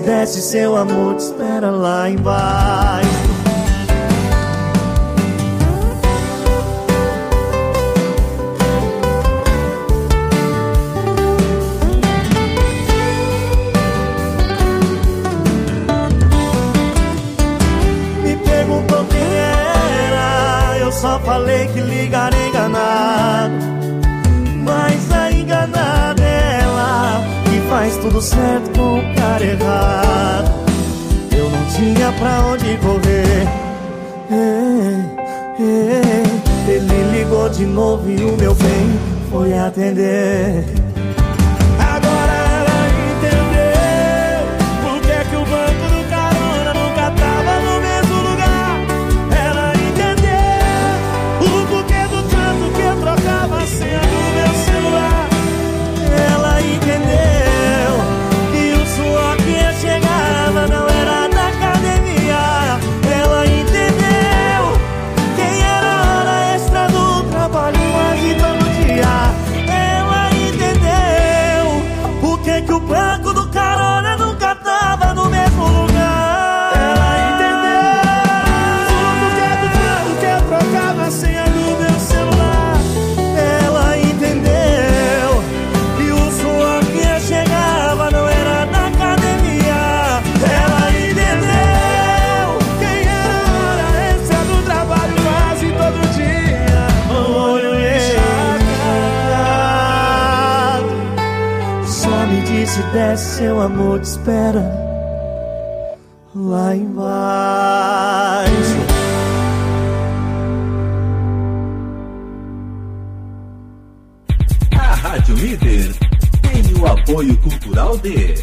desce, seu amor te espera lá embaixo. Me perguntou quem era, eu só falei que ligaria enganado. Mas a enganada é ela, que faz tudo certo com o cara errado. Eu não tinha pra onde correr. Ele ligou de novo e o meu bem foi atender. Agora ela entendeu por que o banco do carona nunca tava no mesmo lugar. Ela entendeu o porquê do tanto que eu trocava a senha do meu celular. Ela entendeu que o suor que eu chegava não era da academia. Ela entendeu quem era a hora extra do trabalho quase todo dia. Ela entendeu por que o banco do carona nunca tava no mesmo lugar. Ela entendeu o porquê do tanto que eu trocava a senha do meu celular. Ela entendeu que o suor que eu chegava não era da academia. Ela entendeu quem era a hora extra do trabalho quase todo dia. O olho encharcado só me disse desce, seu amor te espera lá embaixo. A Rádio Líder tem o apoio cultural de...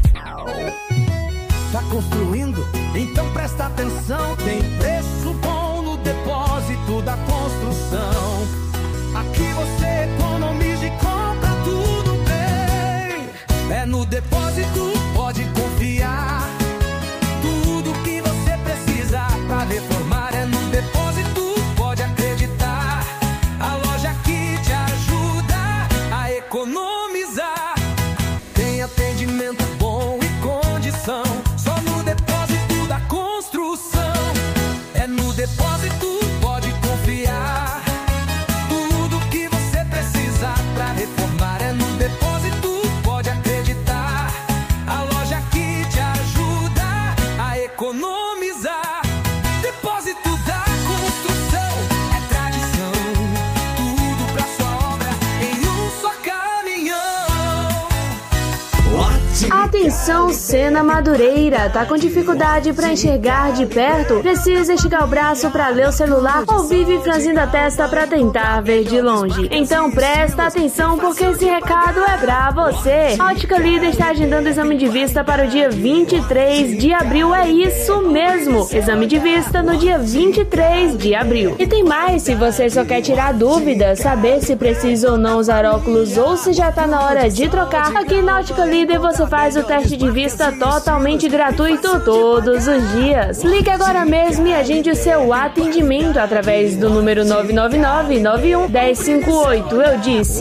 Tá construindo? Então presta atenção. Tem preço bom no depósito da construção. Aqui você economiza e compra tudo bem. É no depósito, pode confiar. Tudo que você precisa pra reformar é no depósito, pode acreditar. A loja que te ajuda a economizar. Tem atendimento bom e condição. Só no depósito da construção. É no depósito, pode confiar. Tudo que você precisa pra reformar é no depósito, pode acreditar. A loja que te ajuda a economizar. Depósito da construção é tradição. Tudo pra sua obra em um só caminhão. Atenção, Sena Madureira, tá com dificuldade pra enxergar de perto? Precisa esticar o braço pra ler o celular ou vive franzindo a testa pra tentar ver de longe? Então presta atenção porque esse recado é pra você. A Ótica Líder está agendando exame de vista para o dia 23 de abril, é isso mesmo, exame de vista no dia 23 de abril. E tem mais, se você só quer tirar dúvidas, saber se precisa ou não usar óculos ou se já tá na hora de trocar, aqui na Ótica Líder você faz o teste de vista totalmente gratuito todos os dias. Ligue agora mesmo e agende o seu atendimento através do número 999-91-1058. Eu disse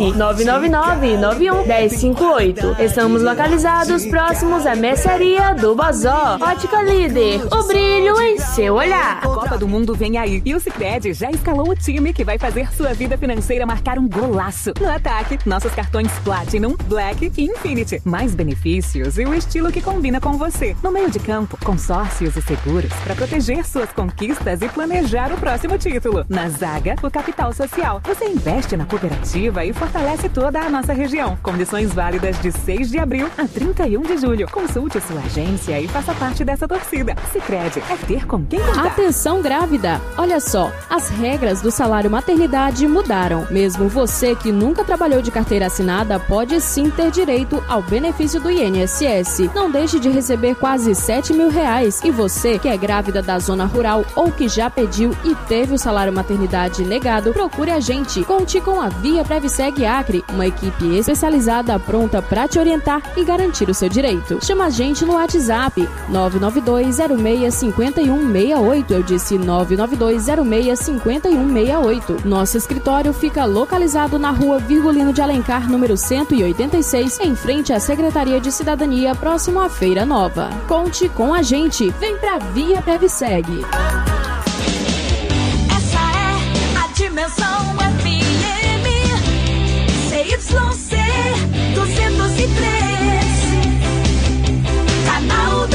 999-91-1058. Estamos localizados próximos à mercearia do Bozó. Ótica Líder, o brilho em seu olhar. A Copa do Mundo vem aí e o Sicredi já escalou o time que vai fazer sua vida financeira marcar um golaço. No ataque, nossos cartões Platinum, Black e Infinity. Mais benefícios e o estilo que combina com você. No meio de campo, consórcios e seguros para proteger suas conquistas e planejar o próximo título. Na zaga, o capital social. Você investe na cooperativa e fortalece toda a nossa região. Condições válidas de 6 de abril a 31 de julho. Consulte sua agência e faça parte dessa torcida. Sicredi é ter com quem contar. Atenção grávida! Olha só, as regras do salário maternidade mudaram. Mesmo você que nunca trabalhou de carteira assinada pode sim ter direito ao benefício do INSS. Não deixe de receber quase R$7 mil. E você que é grávida da zona rural ou que já pediu e teve o salário maternidade negado, procure a gente. Conte com a Via Previseg Acre, uma equipe especializada pronta para te orientar e garantir o seu direito. Chama a gente no WhatsApp 992065168. Eu disse 992065168. Nosso escritório fica localizado na rua Virgulino de Alencar, número 186, em frente à Secretaria de Cidadania Companhia próximo à Feira Nova. Conte com a gente. Vem pra Via Previseg. Essa é a Dimensão FM CYC 203, canal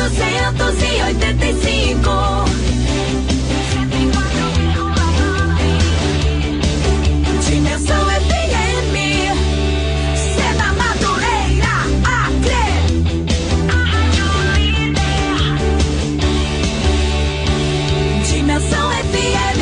285. Dimensão FM, Cena Madureira, Acre, a Rádio Líder. Dimensão FM.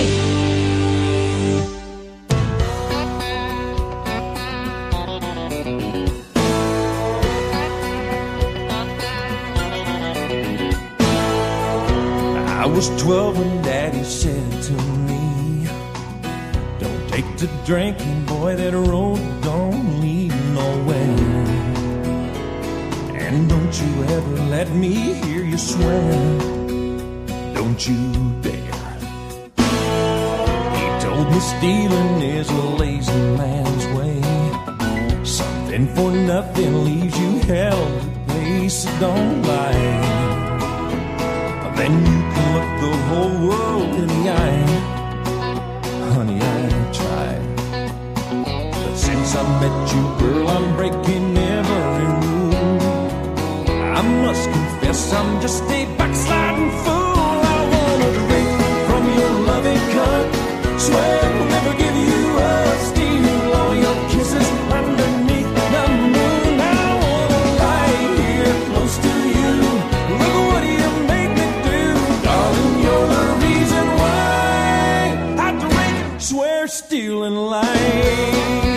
I was 12 when Daddy said to me, don't take to drinking, boy, that road don't lead nowhere. And don't you ever let me hear you swear, don't you dare. He told me stealing is a lazy man's way. Something for nothing leaves you held to pay, so don't lie. Then you can look the whole world in the eye. Honey, I tried, but since I met you, girl, I'm breaking every rule. I must confess I'm just a backsliding fool. I wanna drink from your loving cup, swear I'll never give you up, steal all your kisses underneath the moon. I wanna lie here close to you. Look what you made me do, darling, you're the reason why I drink, swear, steal, and lie.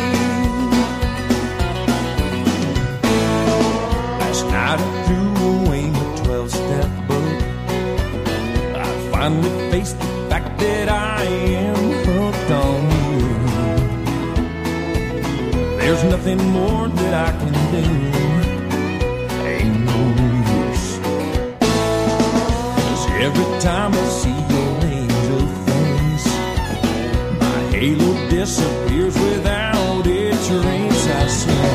Last night I threw away my 12-step book. I finally faced the fact that I am hooked on you. There's nothing more that I can do, ain't no use. 'Cause every time I see your angel face, my halo disappears without its rays, I swear.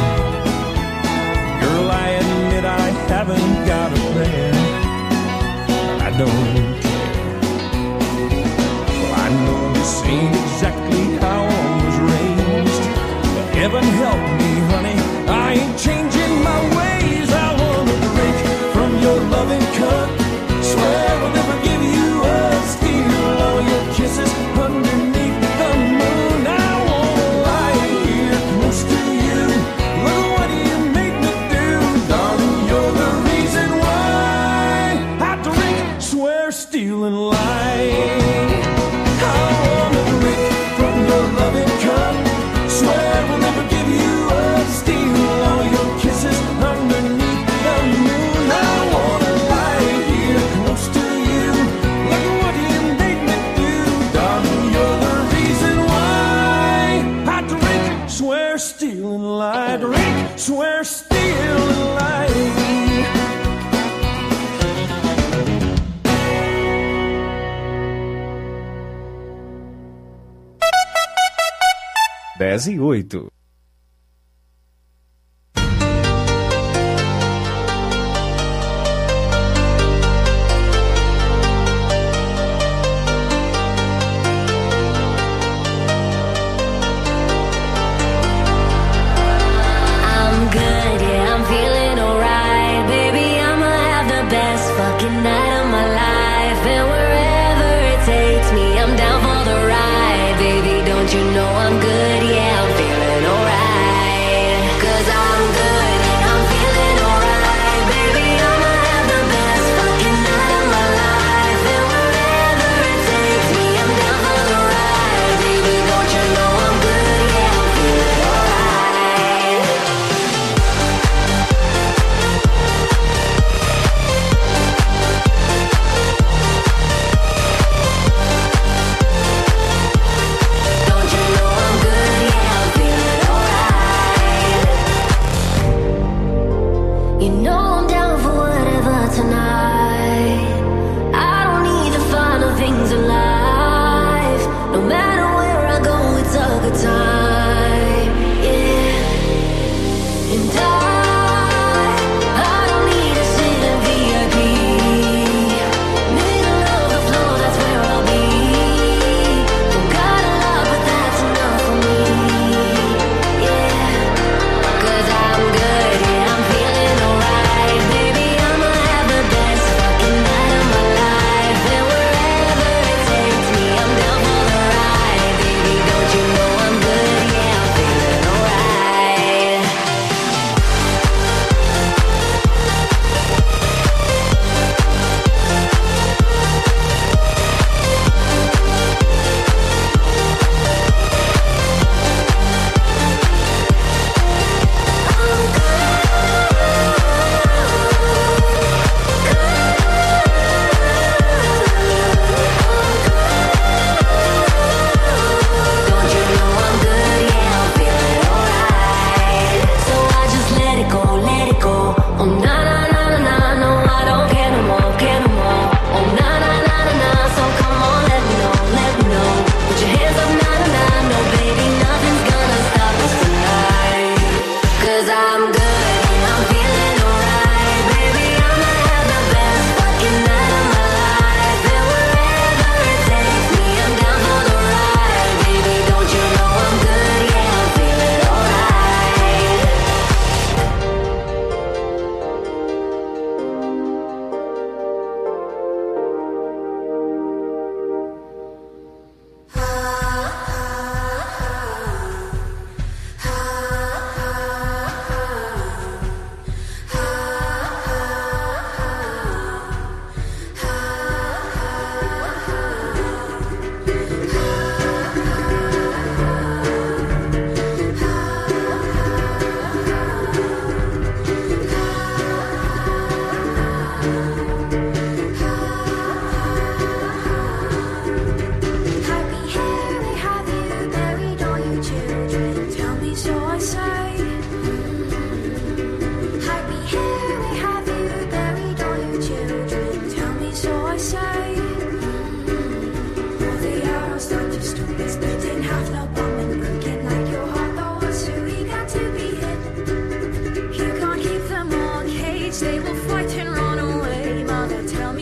Girl, I admit I haven't got a prayer, but I don't care. Well, I know this ain't exactly how I was raised, but heaven help me, honey, I ain't changing my ways. I wanna drink from your loving cup, swear I'll never give you up, steal all your kisses underneath the moon. I wanna lie here close to you. Look what you made me do, darling, you're the reason why I drink, swear, steal, and lie. I wanna drink from your loving cup, swear I'll never give you up, steal all your kisses underneath the moon. I wanna lie here close to you. Look what you made me do, darling, you're the reason why I drink, swear, steal, and lie. Drink, swear, steal, and lie. 10:08. I'm good, yeah, I'm feeling alright. Baby, I'ma have the best fucking night of my life. And wherever it takes me, I'm down for the ride. Baby, don't you know I'm good, yeah, I'm feeling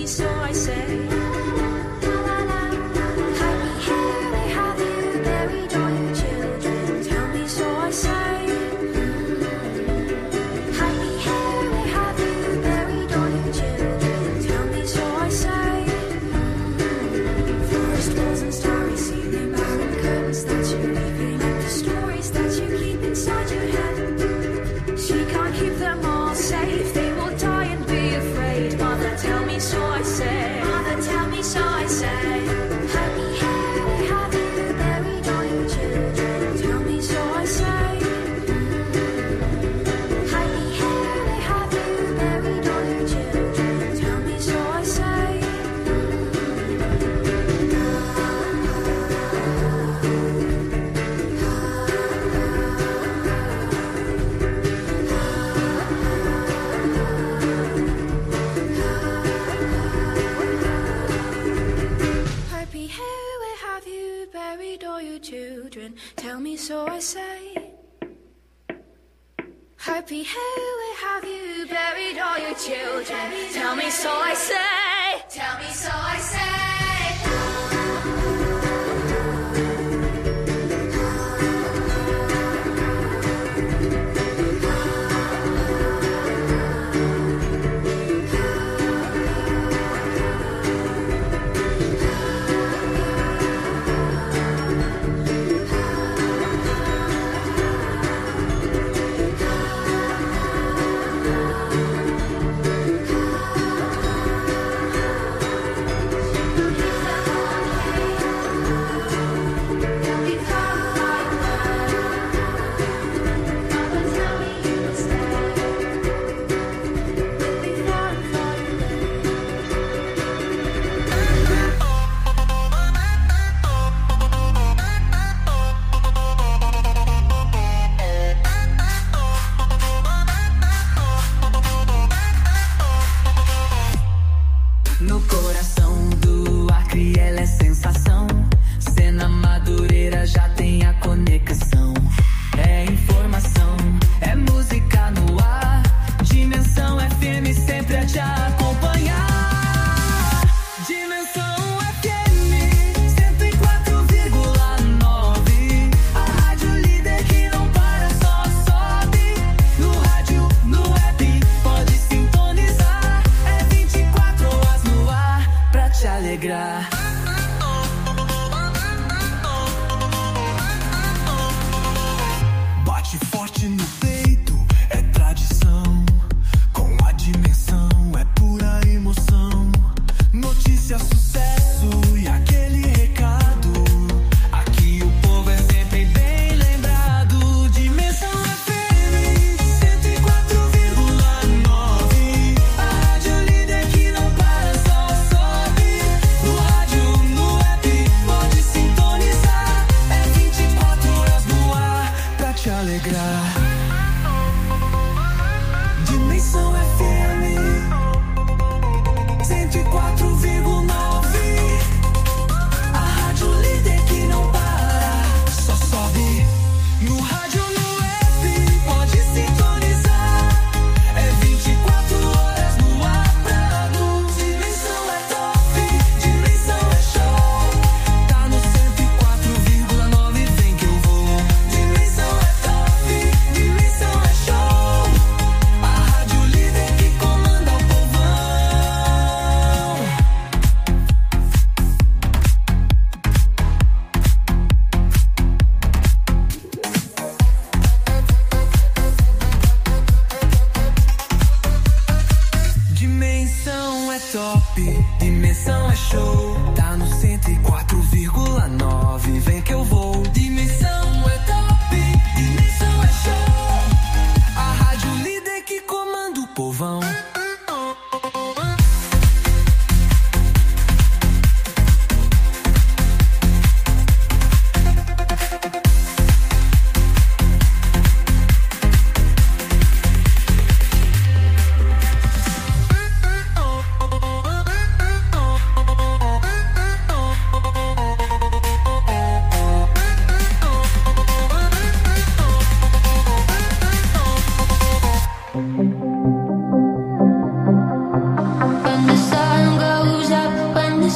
me, so I say. Hide me here, they have you buried all your children. Tell me, so I say. Hide me here, they have you buried all your children. Tell me, so I say. Forest walls and starry ceiling, barren curtains that you're leaving, and the stories that you keep inside your head. She can't keep them all safe. They will die and be afraid. Mother, tell me, so I say. Mother, tell me, so I say. Hide me here, they have you buried all your children. Tell me, so I say. Hide me here, they have you buried all your children. Tell me, so I say. Happy here, where have you buried all your children? Tell me, so I say. Happy here, where have you buried all your children? Tell me, so I say. Tell me, so I say. No coração do Acre ela é sensação. Cena Madureira já tem a conexão. É informação, é música no ar. Dimensão FM sempre a te acompanhar. Dimensão FM 104,9. A rádio líder que não para, só sobe. No rádio, no app, pode sintonizar. É 24 horas no ar pra te alegrar. Bate forte no peito, é tradição. Com a dimensão, é pura emoção. Notícia, sucesso e aquele recado. Aqui o povo é sempre bem lembrado. Dimensão FM 104,9. A rádio líder que não para, só sobe. No rádio, no app, pode sintonizar. É 24 horas no ar pra te alegrar. Dimensão FM 104,9. A rádio líder que não para, só sobe. No rádio, no app, pode sintonizar. É 24 horas no ar pra tu. Dimensão é top, dimensão é show. Tá no 104,9, vem que eu vou. Dimensão é top, dimensão é show. A rádio líder que comanda o povão. Dimensão é top, dimensão é show. Tá no 104,9, vem que eu vou. Dimensão é top, dimensão é show. A rádio líder que comanda o povão.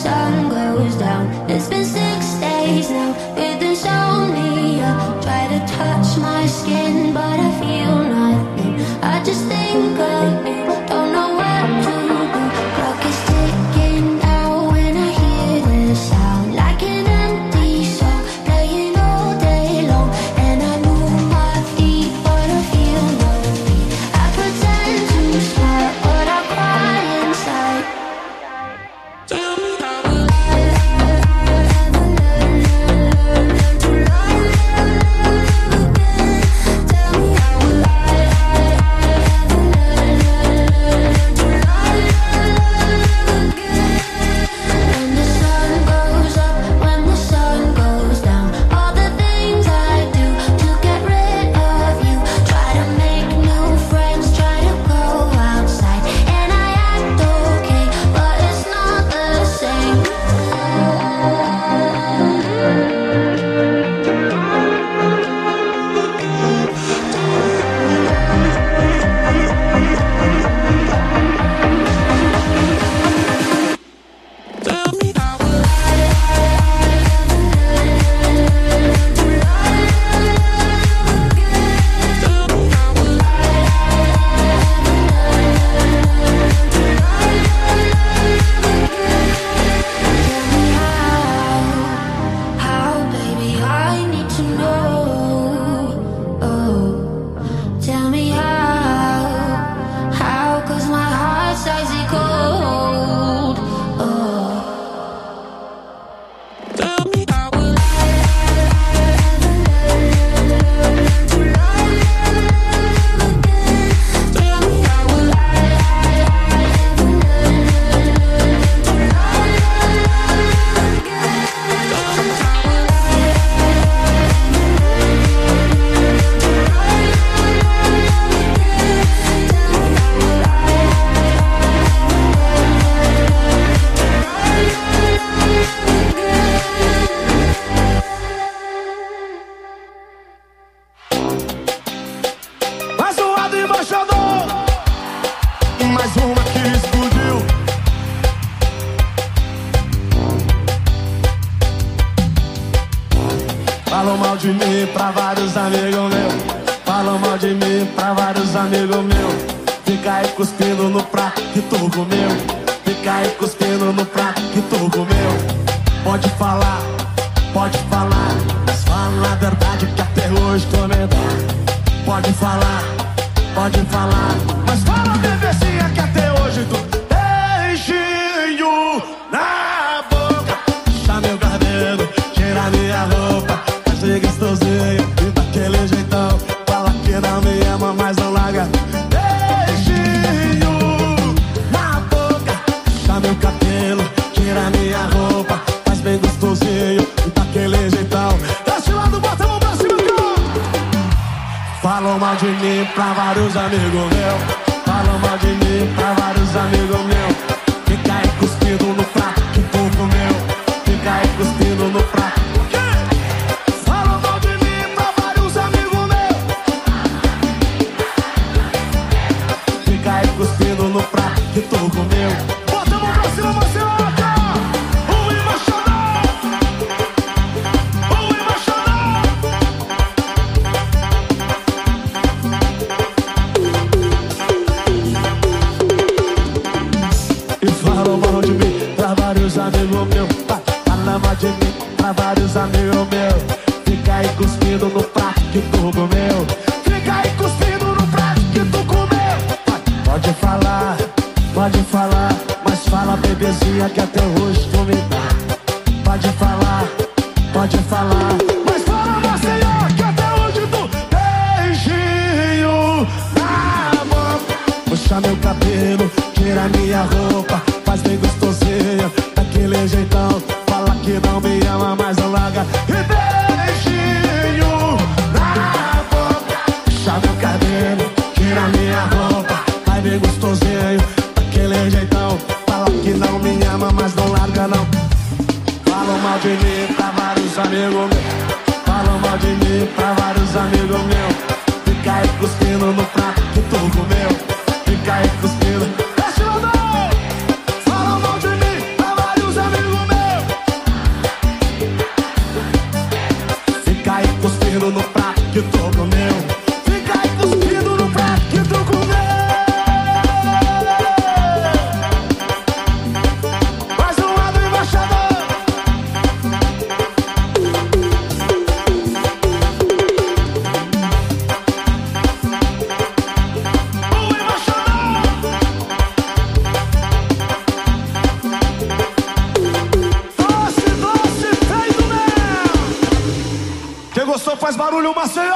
sun goes down. It's been 6 days now, with insomnia. Try to touch my skin, but I feel nothing. I just think of you, don't know what to do. Clock is ticking out when I hear this sound, like an empty song playing all day long. And I move my feet, but I feel no beat. I pretend to smile, but I cry inside. Tell me how will I ever learn to love again? Tell me how will I ever learn to love again? When the sun goes up, when the sun goes down, all the things I do to get rid of you. Try to make new friends, try to go outside, and I act okay, but it's not the same. Tell me how will I ever learn to love again? Tell me how will I ever learn to love again? Tell me how, baby, I need to know. Oh, tell me how, 'cause my heart's icy cold. Oh. Tell me how will I ever learn to love again? Tell me how will I ever learn to love again? Tell me how will I Mais zoado embaixador, mais uma que explodiu. Falam mal de mim pra vários amigos meus. Falam mal de mim pra vários amigos meus. Fica aí cuspindo no prato que tu comeu. Fica aí cuspindo no prato que tu comeu. Pode falar, mas fala a verdade que até hoje tô medado. Pode falar, mas fala bebezinha que até hoje tu beijinho na boca. Puxa meu cabelo, tira minha roupa, faz de gostosinho e daquele jeitão. Fala que não me ama, mas não larga. Beijinho na boca, puxa meu cabelo, tira minha roupa, faz bem gostosinho e daquele jeitão. Desce lá do bota a mão pra cima, cara. Falam mal de mim pra vários amigos meus. Falam mal de mim pra vários amigos meus. Fica aí cuspindo no prato que tu comeu. Fica aí cuspindo no prato. Falam mal de mim pra vários amigos meus. Fica aí cuspindo no prato que tu comeu. Bota a mão pra cima, Marcelo. Falam mal de mim pra vários amigos meus. Fala mal de mim pra vários amigos meus. Fica aí cuspindo no prato que tu comeu. Fica aí cuspindo no prato que tu comeu. Pode falar, mas fala bebezinha que até hoje tu me dá. Pode falar, mas fala Maceió que até hoje tu beijinho na boca. Puxa meu cabelo, tira minha roupa, faz bem gostosinho, daquele jeitão. Fala que não me ama, mas não larga. E beijinho na boca. Puxa meu cabelo, tira minha roupa, faz bem gostosinho, daquele jeitão. Fala que não me ama, mas não larga não. Falam mal de mim pra vários amigos meus. Falam mal de mim pra vários amigos meus. Fica aí cuspindo no prato que tu comeu. Fica aí cuspindo. Desce o andar. Falam mal de mim pra vários amigos gostou, faz barulho, Maceió!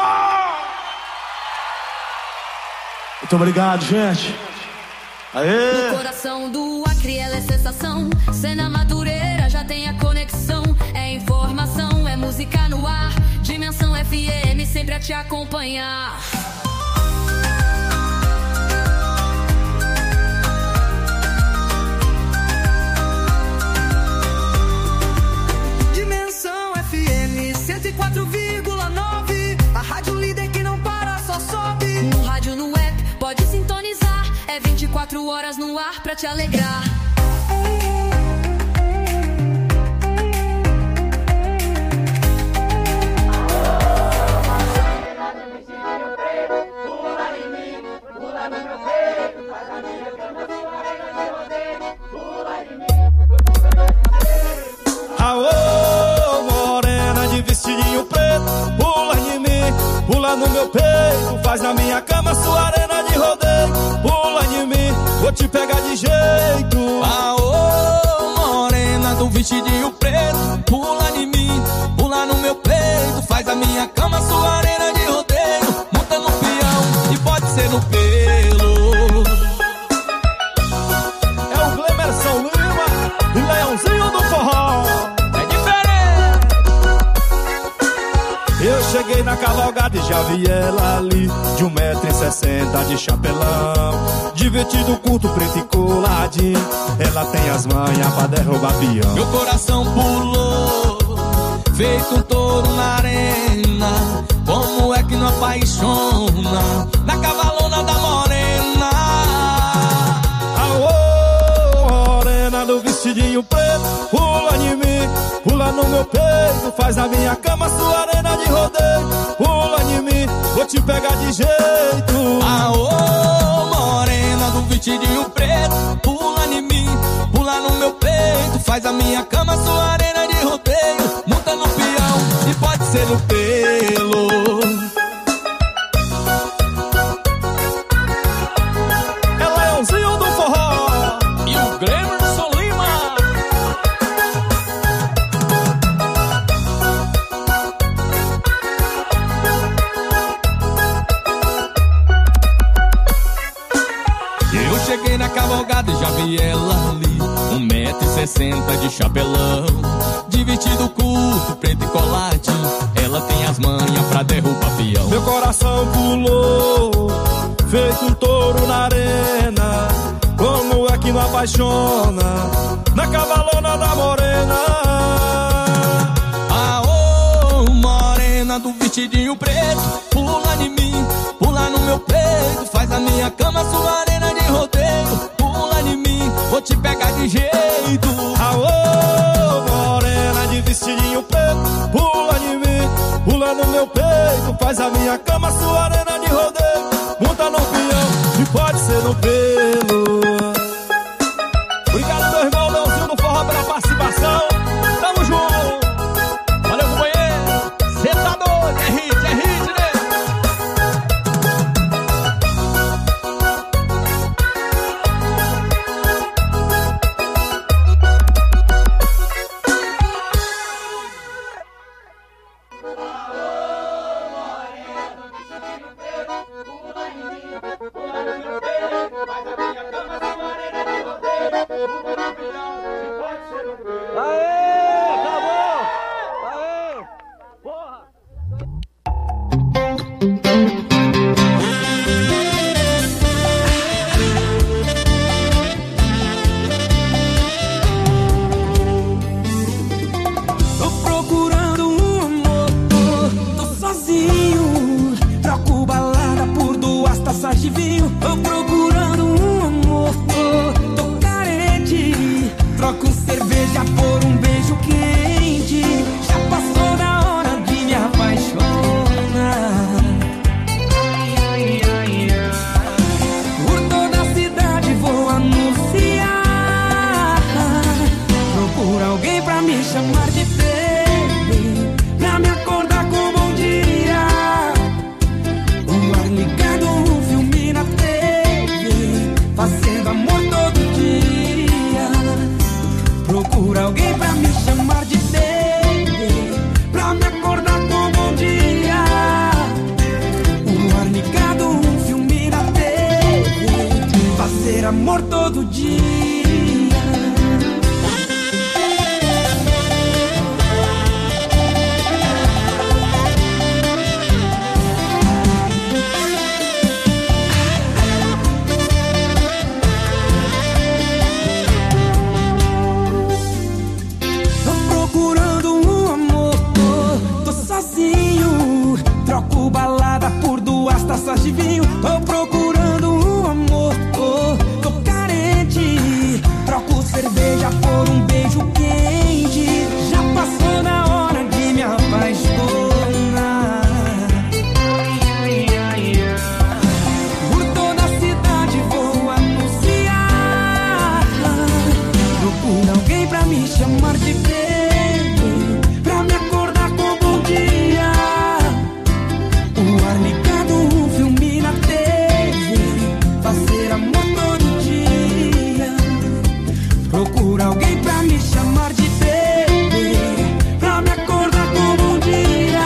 Muito obrigado, gente. Aê! No coração do Acre ela é sensação. Cena Madureira já tem a conexão. É informação, é música no ar. Dimensão FM sempre a te acompanhar. Dimensão FM 104,9. A rádio líder que não para, só sobe. No rádio, no app, pode sintonizar. É 24 horas no ar pra te alegrar. Aô, morena de vestidinho preto, pula em mim, pula no meu peito, faz na minha cama sua arena de rodeio. Pula em mim, vou te pegar de jeito. Aô, morena do vestidinho preto, pula em mim, pula no meu peito, faz a minha cama sua arena de rodeio. Monta no peão e pode ser no pelo. É o Glemerson Lima e Leãozinho do Forró. Eu cheguei na cavalgada e já vi ela ali, de 1,60 m de chapelão, de vestido curto, preto e coladinho. Ela tem as manhas pra derrubar peão. Meu coração pulou, feito um touro na arena. Como é que não apaixona na cavalona da morena? Aô, morena do vestidinho preto, pula em mim, pula no meu peito, faz na minha cama sua arena de rodeio. Pula em mim, vou te pegar de jeito. Aô, morena do vestidinho preto, pula em mim, pula no meu peito, faz a minha cama sua arena de rodeio. Monta no peão e pode ser no pelo. É Leãozinho do Forró E o Glemerson Lima. Eu cheguei na cavalgada e já vi ela ali, 1,60 m de chapelão, de vestido curto, preto e coladinho. Ela tem as manhas pra derrubar peão. Meu coração pulou, feito um touro na arena. Como é que não apaixona na cavalona da morena? Aô, morena do vestidinho preto, pula em mim, pula no meu peito, faz a minha cama sua arena de rodeio. Pula em mim, vou te pegar de jeito. Aô, morena de vestidinho preto, pula em mim, pula no meu peito, faz a minha cama sua arena de rodeio. Monta no peão e pode ser no pelo. Obrigado, meu irmão Leãozinho do Forró, pela participação. Tamo junto. Valeu, companheiro. Cê tá doido, é hit, né? Tô procurando um amor, tô sozinho. Troco balada por 2 taças de vinho. Tô procurando um amor, tô carente. Troco cerveja por um beijo quente. Já passou da hora de me apaixonar. Por toda a cidade vou anunciar. Procura alguém pra me chamar de baby, pra me acordar com bom dia. O ar ligado, um filme na TV, fazendo amor todo dia. Procura alguém pra me chamar de baby, pra me acordar com bom dia. Procura alguém pra me chamar de bebê, pra me acordar com bom dia. O ar ligado, um filme na TV, fazer amor todo dia. Procura alguém pra me chamar de bebê, pra me acordar com bom dia.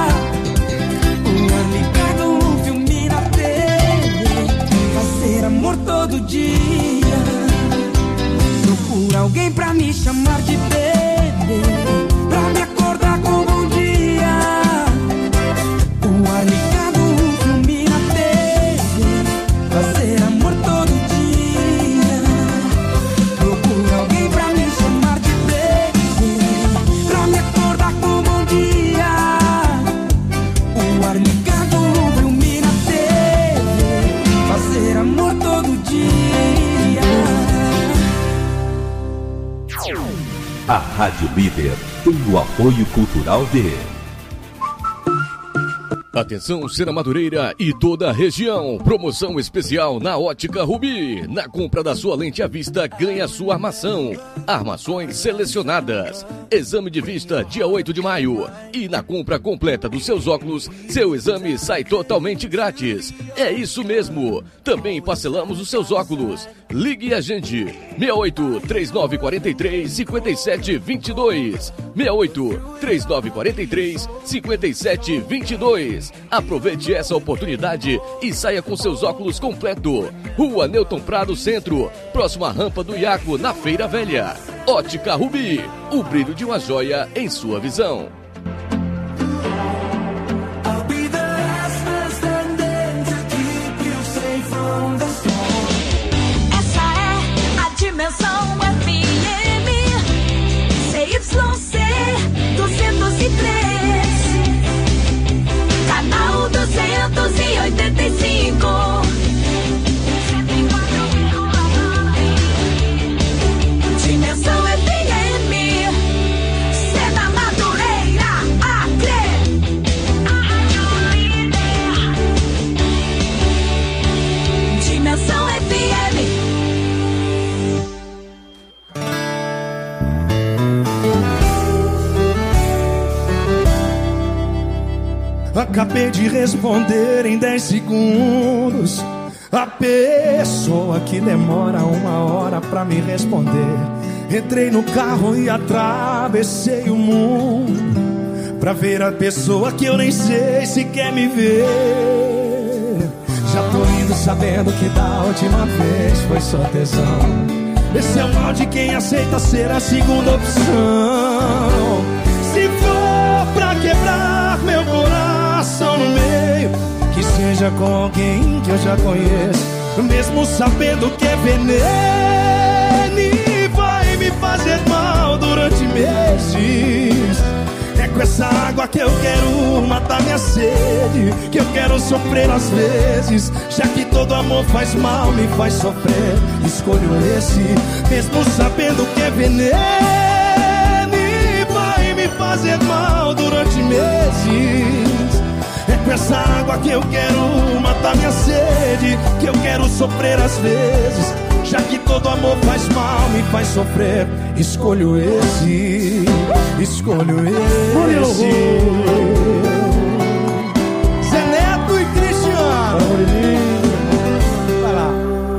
O ar ligado, um filme na TV, fazer amor todo dia. Procura alguém pra me chamar de bebê, pra me acordar com bom dia. O ar ligado, um filme na TV, fazer amor todo dia. Procura alguém pra me chamar de bebê, pra me acordar com bom dia. O ar ligado, um filme na TV, fazer amor todo dia. A Rádio Líder tem o apoio cultural de... Atenção, Sena Madureira e toda a região. Promoção especial na Ótica Rubi. Na compra da sua lente à vista, ganha sua armação. Armações selecionadas. Exame de vista dia 8 de maio. E na compra completa dos seus óculos, seu exame sai totalmente grátis. É isso mesmo. Também parcelamos os seus óculos. Ligue a gente. 68 3943 5722. 68 3943 5722. Aproveite essa oportunidade e saia com seus óculos completo. Rua Newton Prado Centro, próxima à rampa do Iaco, na Feira Velha. Ótica Rubi, o brilho de uma joia em sua visão. Essa é a Dimensão FM CYC 203, canal 285. Dimensão FM, Sena Madureira, Acre. Dimensão FM. Acabei de responder em 10 segundos. A pessoa que demora 1 hora pra me responder. Entrei no carro e atravessei o mundo pra ver a pessoa que eu nem sei se quer me ver. Já tô indo sabendo que da última vez foi só tesão. Esse é o mal de quem aceita ser a segunda opção. Se for pra quebrar meu coração no meio, que seja com alguém que eu já conheço, mesmo sabendo que é veneno e vai me fazer mal durante meses. É com essa água que eu quero matar minha sede, que eu quero sofrer às vezes, já que todo amor faz mal, me faz sofrer. Escolho esse, mesmo sabendo que é veneno e vai me fazer mal durante meses. É com essa água que eu quero matar minha sede, que eu quero sofrer às vezes, já que todo amor faz mal, me faz sofrer. Escolho esse, escolho esse. Zé Neto e Cristiano. Vai lá.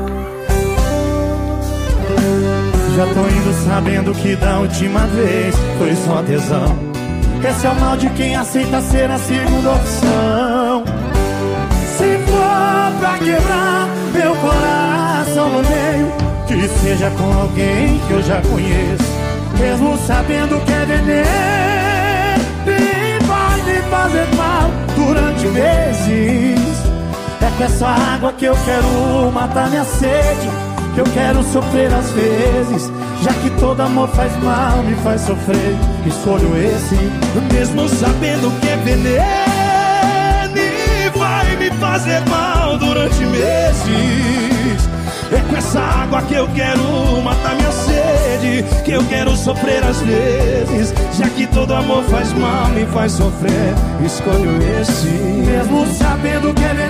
Já tô indo sabendo que da última vez foi só tesão. Esse é o mal de quem aceita ser a segunda opção. Se for pra quebrar meu coração no meio, que seja com alguém que eu já conheço, mesmo sabendo que é veneno e vai me fazer mal durante meses. É com essa água que eu quero matar minha sede, que eu quero sofrer às vezes, já que todo amor faz mal, me faz sofrer. Escolho esse, mesmo sabendo que é veneno e vai me fazer mal durante meses. É com essa água que eu quero matar minha sede, que eu quero sofrer às vezes, já que todo amor faz mal, me faz sofrer. Escolho esse, mesmo sabendo que é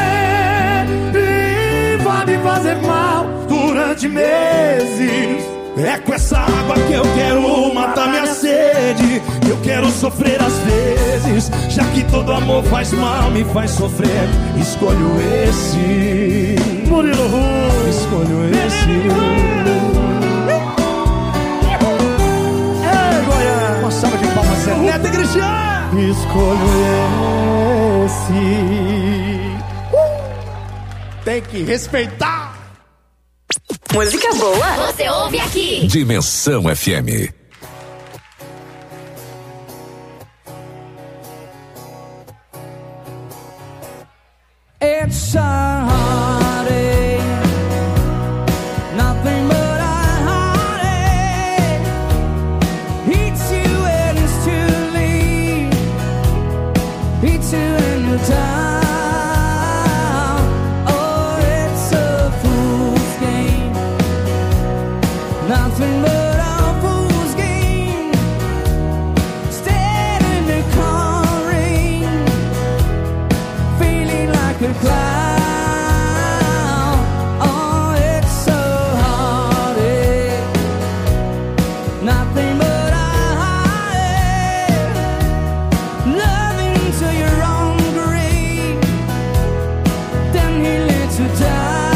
veneno e vai me fazer mal durante meses. É com essa água que eu quero matar minha sede. Eu quero sofrer às vezes, já que todo amor faz mal, me faz sofrer. Escolho esse Murilo Ru, escolho esse. Ei, Goiás, uma salva de palmas, Zé Neto e Cristiano. Escolho esse. Tem que respeitar. Música boa, você ouve aqui. Dimensão FM. It's a heartache, nothing but a heartache. Hits you when it's too late, hits you when you're down. Oh, it's a fool's game, nothing but a fool's game. Stand in the car rain, feeling like a cloud. Oh, it's so heartache, nothing but a heartache. Loving till your own grave, then he lets you down.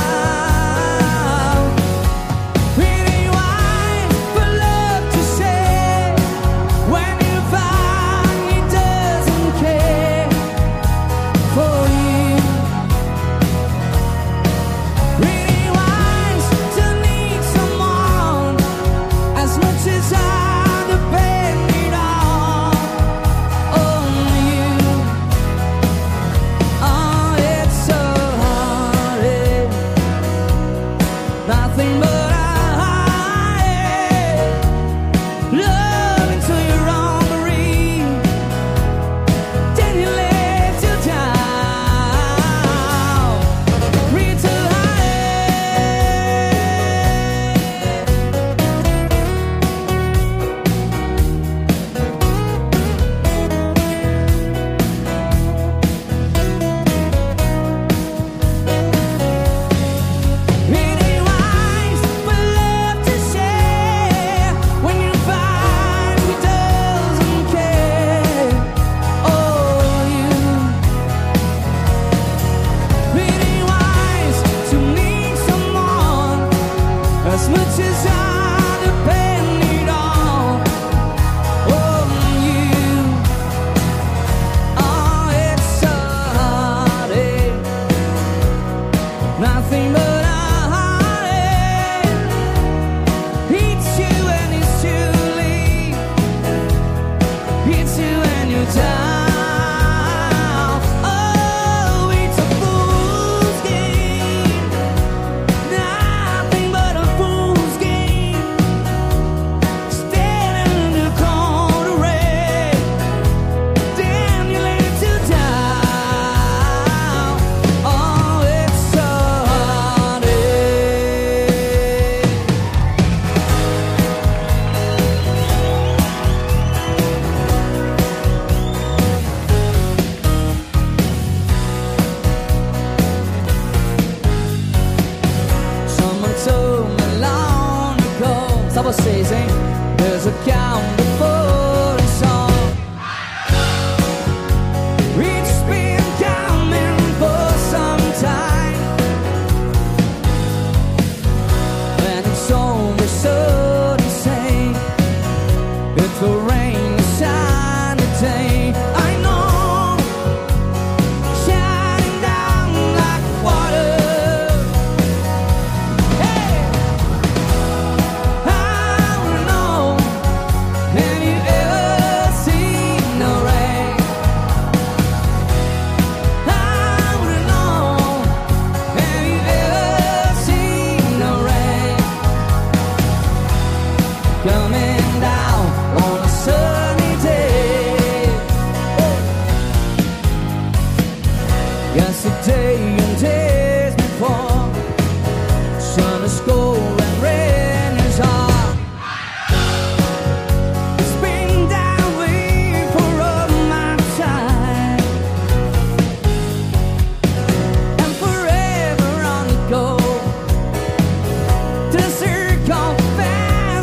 Really wise for love to say, when you find he doesn't care for you. Really wise to need someone as much as I depend it all on you. Oh, it's so heartache, nothing but a heartache. Love until you're on the ring, then he lets you down. Read to really wise for love to share, when you find he doesn't care. Oh, you really wise to need someone as much as I depend it all on you. Oh, it's so heartache, nothing but a heartache. Hits you when it's too late, hits you when you're down. Oh, it's a fool's game, nothing but a fool's game. Standing in the cold rain, then you let you down. Oh, it's so heartache. Someone told me long ago, só vocês, hein? There's a count before it's on. It's been coming for some time, and it's always so the same. It will rain or shine today, I know, shining down like water. Hey, I wanna know, have you ever seen the rain? I wanna know, have you ever seen the rain coming down on a sunny day? Yesterday and days before, sun is cold and rain is hot. It's been that way for all my time, and forever on the go. The circle fast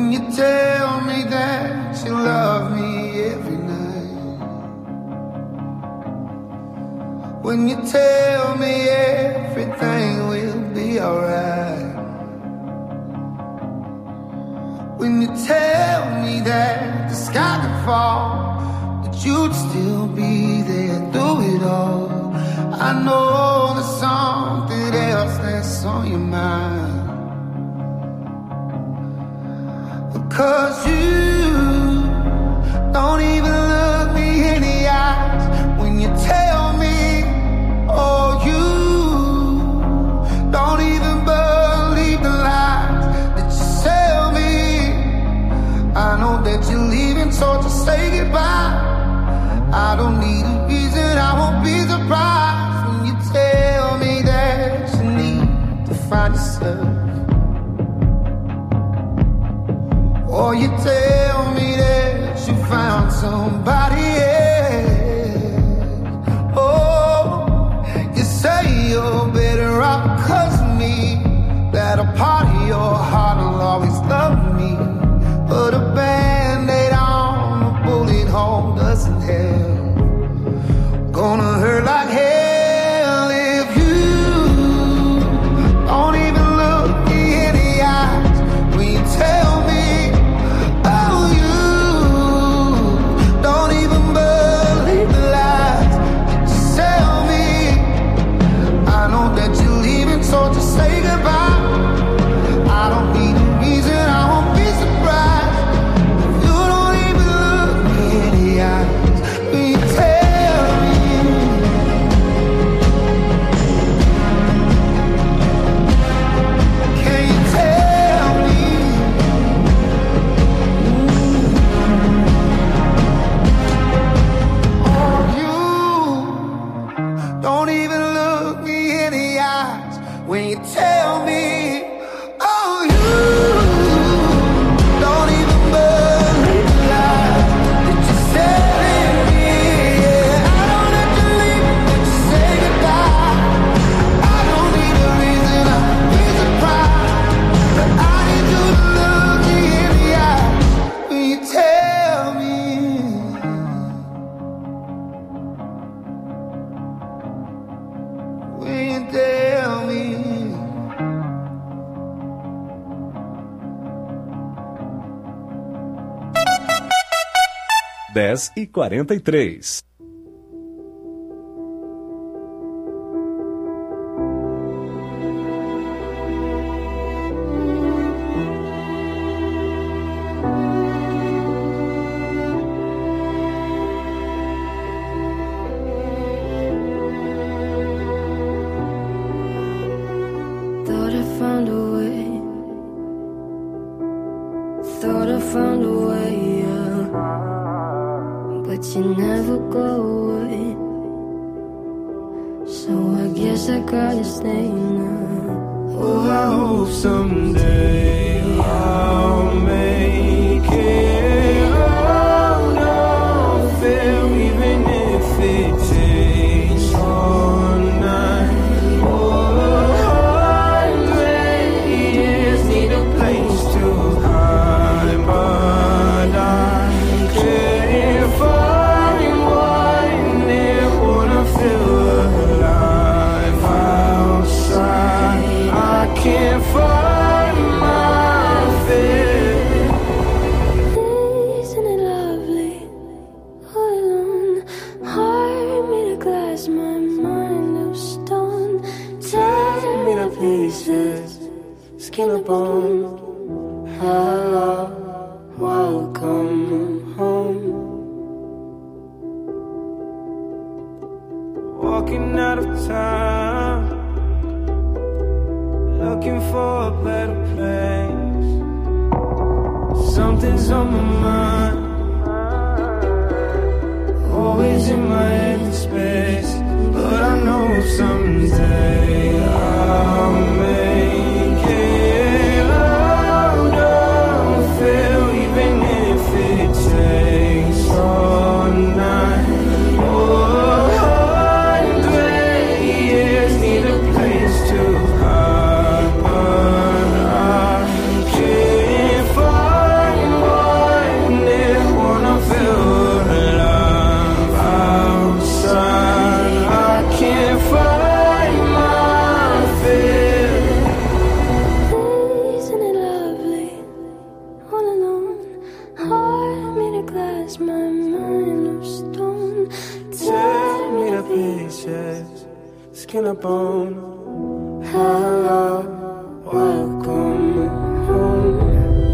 When you tell me that you love me every night, when you tell me everything will be alright, when you tell me that the sky could fall, that you'd still be there through it all, I know there's something else that's on your mind. Cause you don't even look me in the eyes when you tell me, oh, you don't even believe the lies that you tell me. I know that you're leaving, so just say goodbye. I don't need a reason, I won't be surprised when you tell me that you need to find yourself. Or you tell me that you found somebody else. Oh, you say you're better off because of me, that a part of your heart will always love me. But a band-aid on a bullet hole doesn't help. Gonna hurt like hell if you don't even look me in the eyes when you tell me. So just say goodbye. I don't need a reason, I won't be surprised if you don't even look me in the eyes when you tell me. Can you tell me? Oh, you don't even look me in the eyes when you tell me, oh, you don't even believe the lies that you're telling me. Yeah, I don't have to leave, but you say goodbye. I don't need a reason, I'll be surprised, but I need you to look me in the eye when you tell me. When you tell me. 10h43. Thought I found a way. Thought I found a way, yeah. But you never go away. So I guess I gotta stay now. Oh, I hope someday I'll make it out of there, even if it takes all night. Oh, 100 years need a place to hide, but I can't find one there when I feel alive outside. I can't find my fear. Isn't it lovely? All alone, heart made of glass, my mind of stone. Tear me to pieces, skin and bone. Hello, welcome home. Walking out of time, looking for a better place. Something's on my mind, always in my head and space. But I know someday I'll make it out of here, even if it takes all night. Oh, 100 years need a place to hide, but I can't find chest, skin and bone. Hello, welcome home.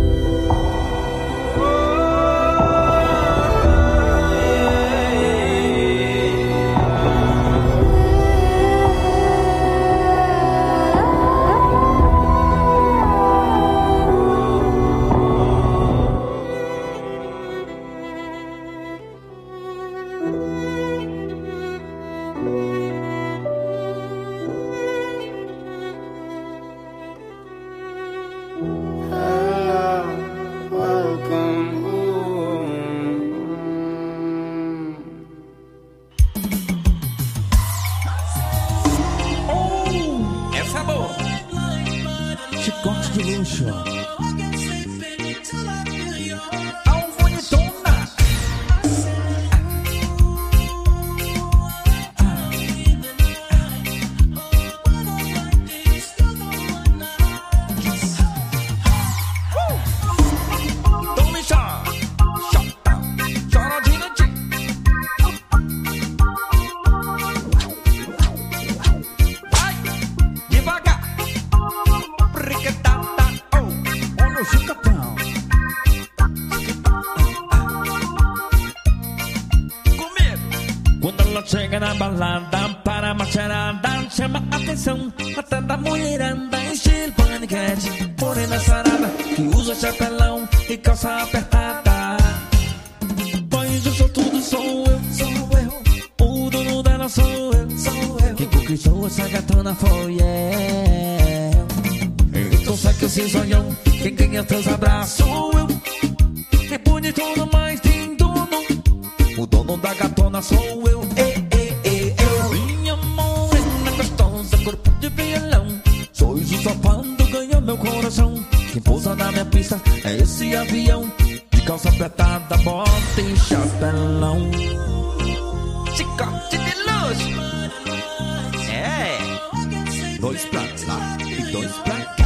Chega na balada para macharada, chama atenção até da mulherada, estilo paniquete, morena sarada, que usa chapelão e calça apertada. Pois eu sou tudo, sou eu, o dono dela sou eu, quem conquistou essa gatona foi eu. Então sai que eu sei sonhão, quem ganha teus abraços sou eu, é bonito no mais tem dono, o dono da gatona sou eu. Sopando ganhou meu coração. Quem pousa na minha pista é esse avião, de calça apertada, bota e chapelão. Chicote de luxo. É. 2 pra lá e 2 pra cá.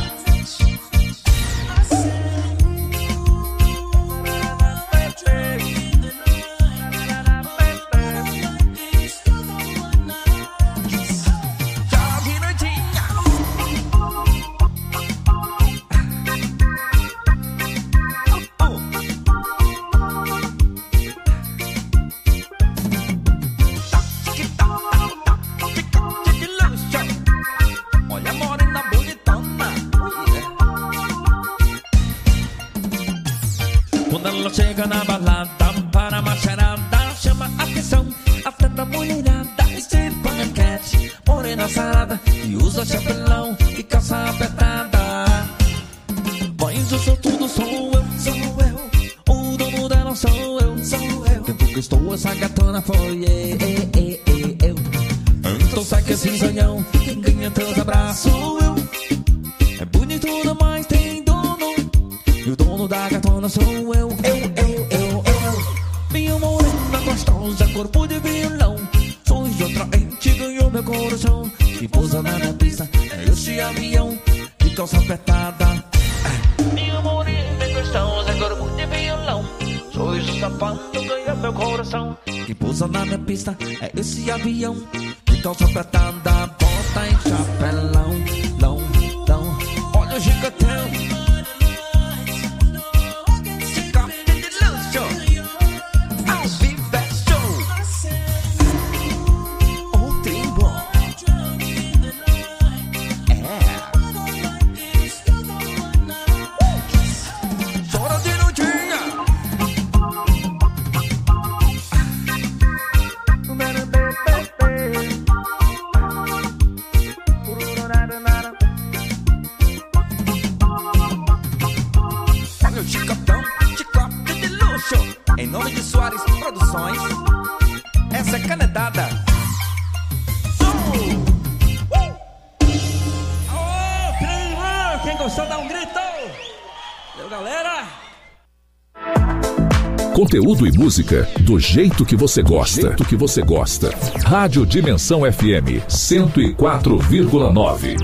Chega na balada para macharada, chama atenção até da mulherada, estilo paniquete, morena sarada, que usa chapelão e calça apertada. Pois eu sou tudo, sou eu, o dono dela sou eu, quem conquistou essa gatona foi eu. Então sai que esse sonhão, quem ganha teus abraços sou eu, é bonito demais, tem dono, e o dono da gatona sou eu. Minha morena gostosa, corpo de violão, sonhos atraente, ganhou meu coração. Que pousa na minha pista é esse avião, de calça apertada. Minha morena gostosa, corpo de violão, sonhos do sapato, ganhou meu coração. Que pousa na minha pista é esse avião, de calça apertada, bota em chapelão, não. Olha o gigantão. Em nome de Soares Produções, essa é canetada. Quem gostou dá um grito. Valeu, galera. Conteúdo e música do jeito que você gosta. Rádio Dimensão FM 104,9.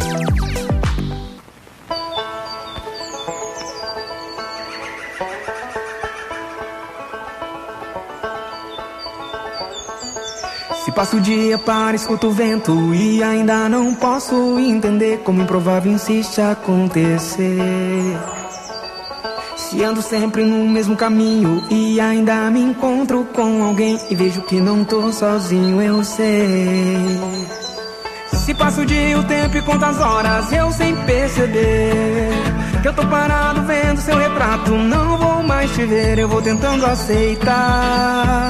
Se passo o dia para escuto o vento e ainda não posso entender como improvável insiste acontecer. Se ando sempre no mesmo caminho e ainda me encontro com alguém e vejo que não tô sozinho, eu sei. Se passo o dia, o tempo e conto as horas, eu sem perceber que eu tô parado vendo seu retrato. Não vou mais te ver, eu vou tentando aceitar.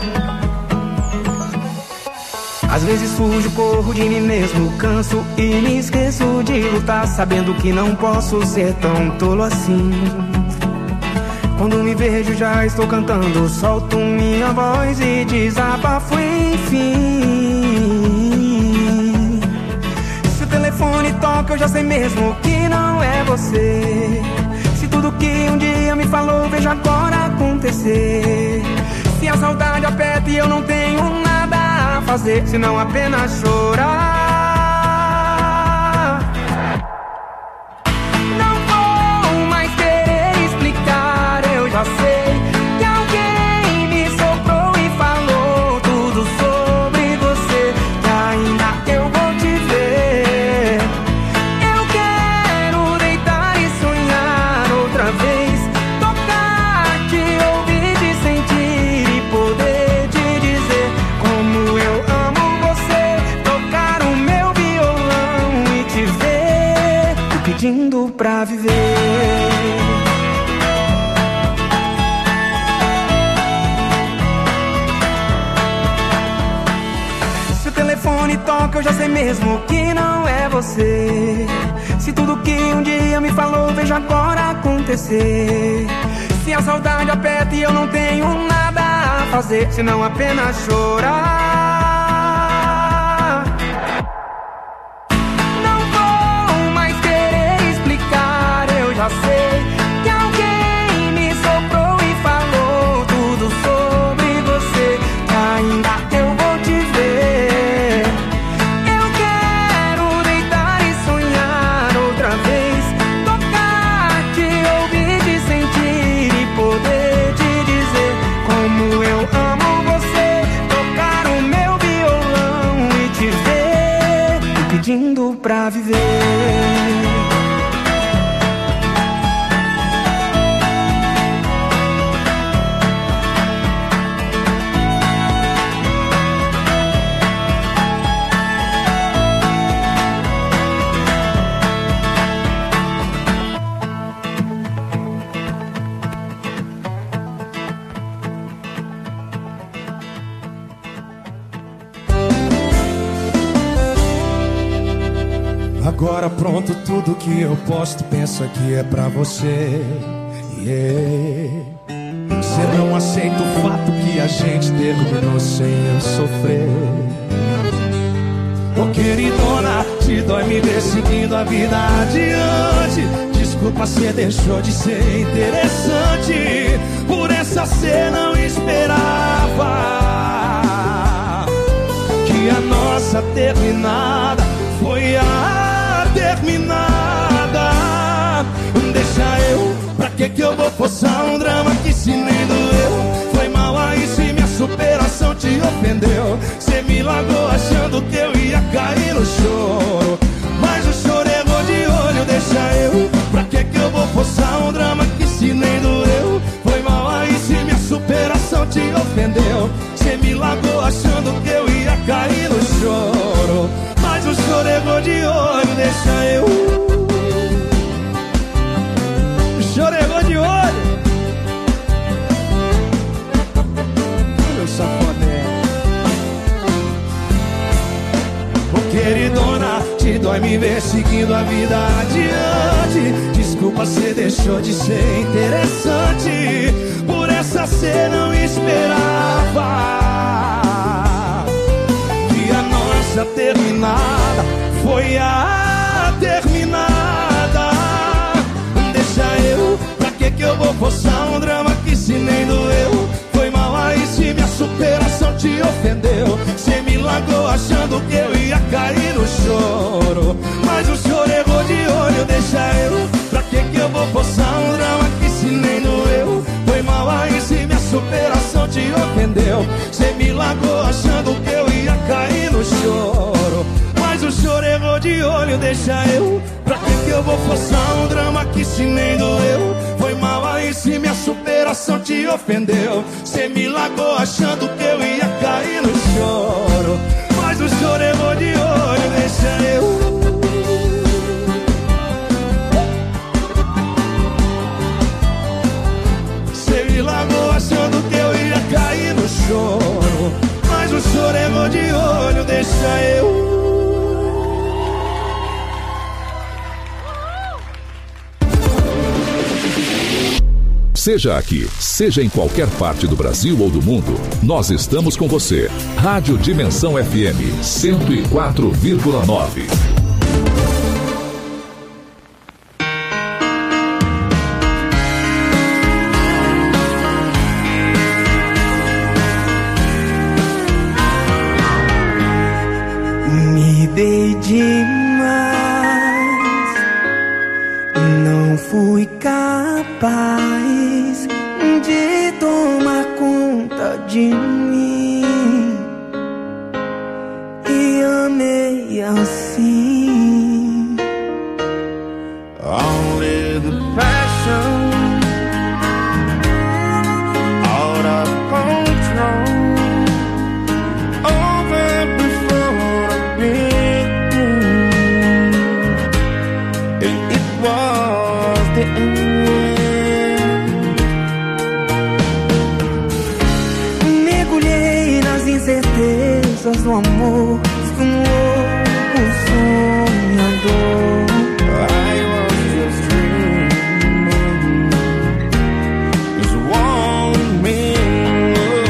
Às vezes fujo, corro de mim mesmo, canso e me esqueço de lutar, sabendo que não posso ser tão tolo assim. Quando me vejo já estou cantando, solto minha voz e desabafo enfim. Se o telefone toca eu já sei mesmo que não é você. Se tudo que um dia me falou vejo agora acontecer. Se a saudade aperta e eu não tenho nada a fazer senão apenas chorar. Já sei que alguém me soprou e falou tudo sobre você, que ainda eu vou te ver. Eu quero deitar e sonhar outra vez, tocar, te ouvir, te sentir e poder te dizer como eu amo você, tocar o meu violão e te ver, te pedindo pra viver. Toca, eu já sei mesmo que não é você. Se tudo que um dia me falou vejo agora acontecer. Se a saudade aperta e eu não tenho nada a fazer senão apenas chorar. Não vou mais querer explicar, eu já sei que alguém me soprou e falou tudo sobre você, que ainda eu vou te ver. Pedindo pra viver. Agora pronto, tudo que eu posto, penso que é pra você. Você não aceita o fato que a gente terminou sem eu sofrer. Ô queridona, te dói me ver seguindo a vida adiante. Desculpa, cê deixou de ser interessante. Por essa cê não esperava que a nossa terminada foi a terminada. Deixa eu, pra que eu vou forçar um drama que se nem doeu? Foi mal aí se minha superação te ofendeu. Cê me largou achando que eu ia cair no choro, mas o choro errou de olho. Deixa eu, pra que eu vou forçar um drama que se nem doeu? Foi mal aí se minha superação te ofendeu. Cê me largou achando que eu ia cair no choro, mas o choro errou de olho. Deixa eu, o choro errou de olho. Meu safadão. Ô queridona, te dói me ver seguindo a vida adiante. Desculpa, cê deixou de ser interessante. Por essa cê não esperava que a nossa terminada foi a terminada. Deixa eu, pra que eu vou forçar um drama que se nem doeu? Foi mal aí se minha superação te ofendeu. Cê me largou achando que eu ia cair no choro, mas o choro errou de olho. Deixa eu, pra que eu vou forçar um drama que se nem doeu? Foi mal aí se minha superação te ofendeu. Cê me largou achando que eu ia de olho, deixa eu. Pra que eu vou forçar um drama que se nem doeu? Foi mal aí se minha superação te ofendeu. Cê me largou achando que eu ia cair no choro, mas o choro eu vou de olho, deixa eu. Cê me largou achando que eu ia cair no choro, mas o choro eu vou de olho, deixa eu. Seja aqui, seja em qualquer parte do Brasil ou do mundo, nós estamos com você. Rádio Dimensão FM 104,9. Me dei demais, não fui capaz de tomar conta de mim e amei assim. Only the passion out of control over before I've been, and it was the end. Incertezas do amor, fui um louco sonhador. I was just dreaming, just one minute.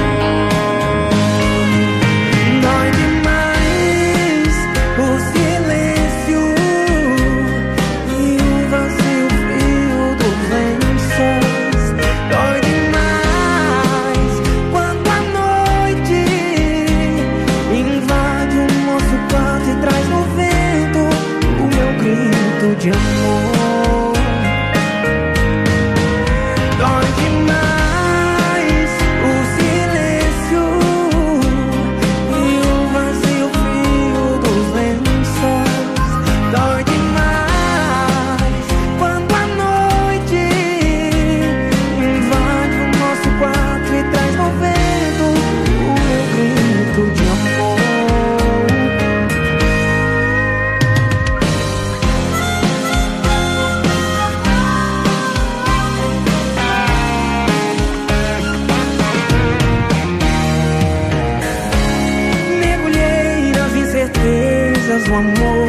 Dói demais o silêncio e o vazio frio dos lençóis. Dói demais quando a noite invade o nosso quarto e traz no vento o meu grito de amor. Dói demais o silêncio e o vazio frio dos lençóis. Dói demais quando a noite invade o nosso quarto e traz no vento o meu grito de amor. Mergulhei nas incertezas do amor.